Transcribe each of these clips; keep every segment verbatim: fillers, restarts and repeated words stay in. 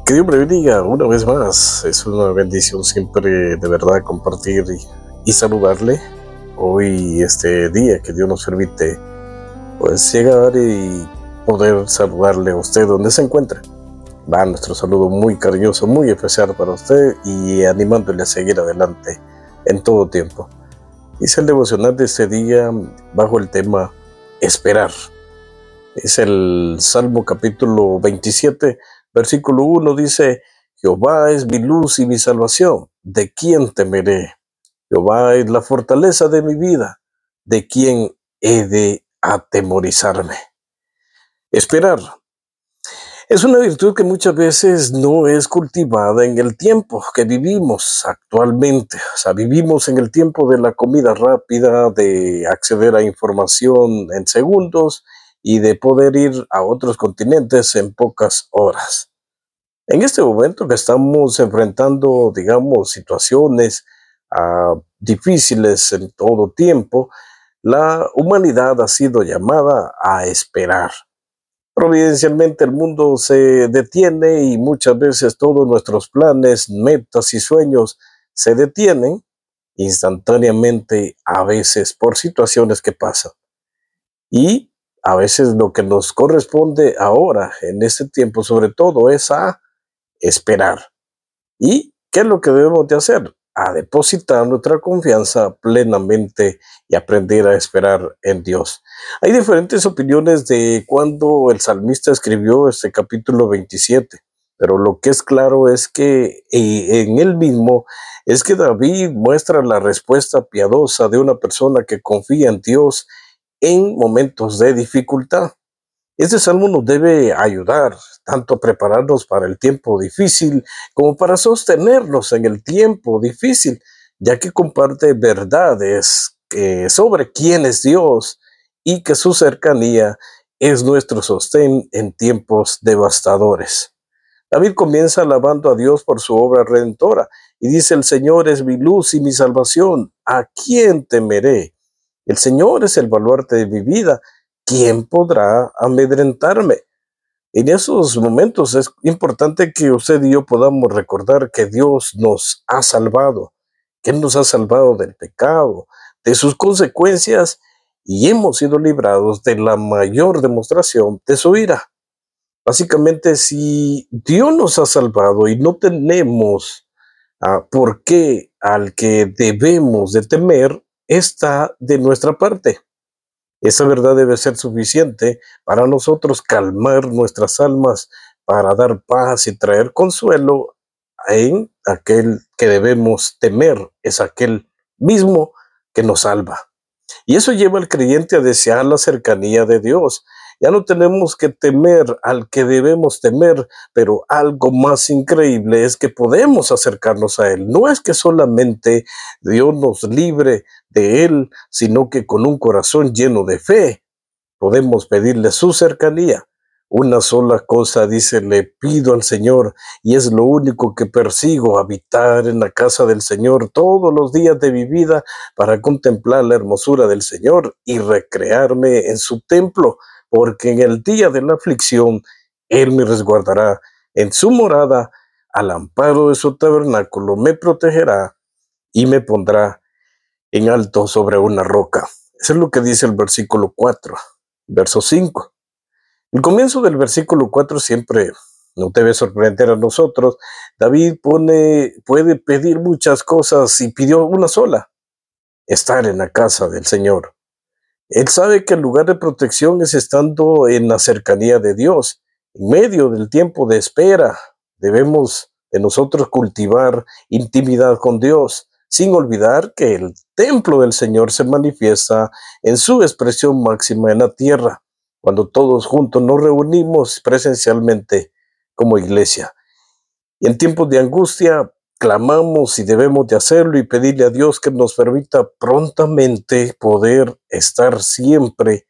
Que Dios me bendiga una vez más. Es una bendición siempre de verdad compartir y, y saludarle. Hoy, este día que Dios nos permite, pues llegar y poder saludarle a usted donde se encuentra. Va nuestro saludo muy cariñoso, muy especial para usted y animándole a seguir adelante en todo tiempo. Dice el devocional de este día bajo el tema esperar. Es el Salmo capítulo veintisiete, versículo uno, dice: Jehová es mi luz y mi salvación, ¿de quién temeré? Jehová es la fortaleza de mi vida, ¿de quién he de atemorizarme? Esperar es una virtud que muchas veces no es cultivada en el tiempo que vivimos actualmente. O sea, vivimos en el tiempo de la comida rápida, de acceder a información en segundos y de poder ir a otros continentes en pocas horas. En este momento que estamos enfrentando, digamos, situaciones uh, difíciles en todo tiempo, la humanidad ha sido llamada a esperar. Providencialmente el mundo se detiene y muchas veces todos nuestros planes, metas y sueños se detienen instantáneamente, a veces por situaciones que pasan. Y a veces lo que nos corresponde ahora, en este tiempo sobre todo, es a esperar. ¿Y qué es lo que debemos de hacer? A depositar nuestra confianza plenamente y aprender a esperar en Dios. Hay diferentes opiniones de cuándo el salmista escribió este capítulo veintisiete, pero lo que es claro es que eh, en él mismo es que David muestra la respuesta piadosa de una persona que confía en Dios en momentos de dificultad. Este salmo nos debe ayudar tanto a prepararnos para el tiempo difícil como para sostenernos en el tiempo difícil, ya que comparte verdades que sobre quién es Dios y que su cercanía es nuestro sostén en tiempos devastadores. David comienza alabando a Dios por su obra redentora y dice: el Señor es mi luz y mi salvación, ¿a quién temeré? El Señor es el baluarte de mi vida, ¿quién podrá amedrentarme? En esos momentos es importante que usted y yo podamos recordar que Dios nos ha salvado, que Él nos ha salvado del pecado, de sus consecuencias, y hemos sido librados de la mayor demostración de su ira. Básicamente, si Dios nos ha salvado y no tenemos uh, por qué al que debemos de temer, está de nuestra parte. Esa verdad debe ser suficiente para nosotros calmar nuestras almas, para dar paz y traer consuelo en aquel que debemos temer, es aquel mismo que nos salva. Y eso lleva al creyente a desear la cercanía de Dios. Ya no tenemos que temer al que debemos temer, pero algo más increíble es que podemos acercarnos a Él. No es que solamente Dios nos libre de Él, sino que con un corazón lleno de fe podemos pedirle su cercanía. Una sola cosa, dice, le pido al Señor, y es lo único que persigo: habitar en la casa del Señor todos los días de mi vida, para contemplar la hermosura del Señor y recrearme en su templo, porque en el día de la aflicción Él me resguardará en su morada, al amparo de su tabernáculo me protegerá y me pondrá en alto sobre una roca. Eso es lo que dice el versículo cuatro. Verso cinco. El comienzo del versículo cuatro siempre nos debe sorprender a nosotros. David pone, puede pedir muchas cosas y pidió una sola: estar en la casa del Señor. Él sabe que el lugar de protección es estando en la cercanía de Dios. En medio del tiempo de espera, debemos de nosotros cultivar intimidad con Dios, sin olvidar que el templo del Señor se manifiesta en su expresión máxima en la tierra, cuando todos juntos nos reunimos presencialmente como iglesia. Y en tiempos de angustia, clamamos y debemos de hacerlo y pedirle a Dios que nos permita prontamente poder estar siempre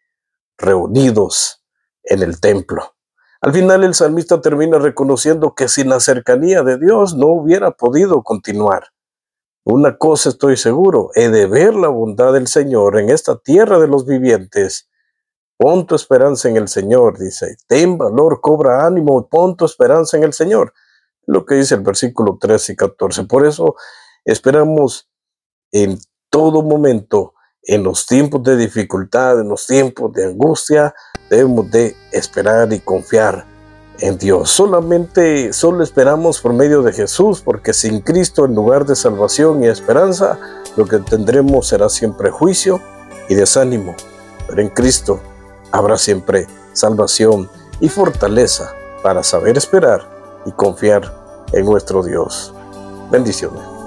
reunidos en el templo. Al final el salmista termina reconociendo que sin la cercanía de Dios no hubiera podido continuar. Una cosa estoy seguro: he de ver la bondad del Señor en esta tierra de los vivientes. Pon tu esperanza en el Señor, dice. Ten valor, cobra ánimo, pon tu esperanza en el Señor. lo que dice el versículo trece y catorce. Por eso esperamos en todo momento, en los tiempos de dificultad, en los tiempos de angustia, debemos de esperar y confiar en Dios. Solamente, solo esperamos por medio de Jesús, porque sin Cristo, en lugar de salvación y esperanza, lo que tendremos será siempre juicio y desánimo. Pero en Cristo habrá siempre salvación y fortaleza para saber esperar y confiar en nuestro Dios. Bendiciones.